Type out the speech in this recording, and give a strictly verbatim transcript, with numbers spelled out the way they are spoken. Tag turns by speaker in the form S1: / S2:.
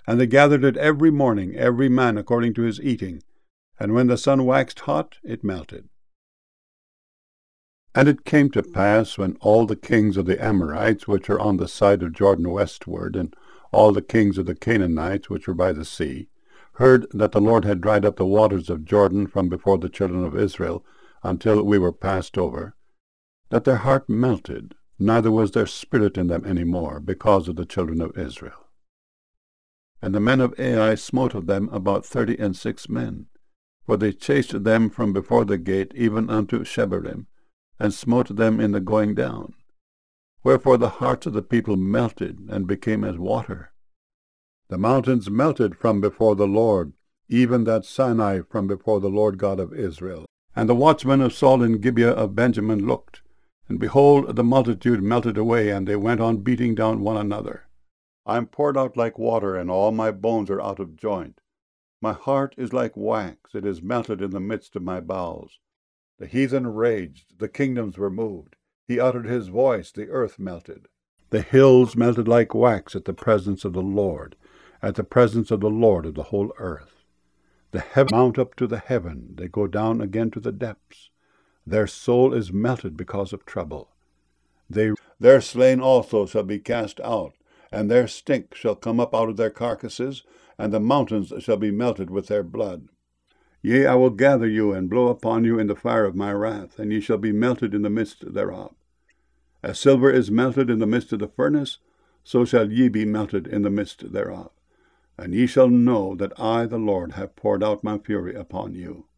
S1: And they gathered it every morning, every man according to his eating. And when the sun waxed hot, it melted. And it came to pass, when all the kings of the Amorites, which are on the side of Jordan westward, and all the kings of the Canaanites, which were by the sea, heard that the Lord had dried up the waters of Jordan from before the children of Israel, until we were passed over, that their heart melted, neither was there spirit in them any more, because of the children of Israel. And the men of Ai smote of them about thirty and six men, for they chased them from before the gate even unto Shebarim, and smote them in the going down. Wherefore the hearts of the people melted, and became as water. The mountains melted from before the Lord, even that Sinai from before the Lord God of Israel. And the watchmen of Saul in Gibeah of Benjamin looked, and behold, the multitude melted away, and they went on beating down one another. I am poured out like water, and all my bones are out of joint. My heart is like wax, it is melted in the midst of my bowels. The heathen raged, the kingdoms were moved. He uttered his voice, the earth melted. The hills melted like wax at the presence of the Lord, at the presence of the Lord of the whole earth. The heavens mount up to the heaven, they go down again to the depths. Their soul is melted because of trouble. They, their slain also shall be cast out, and their stink shall come up out of their carcasses, and the mountains shall be melted with their blood. Yea, I will gather you, and blow upon you in the fire of my wrath, and ye shall be melted in the midst thereof. As silver is melted in the midst of the furnace, so shall ye be melted in the midst thereof. And ye shall know that I, the Lord, have poured out my fury upon you.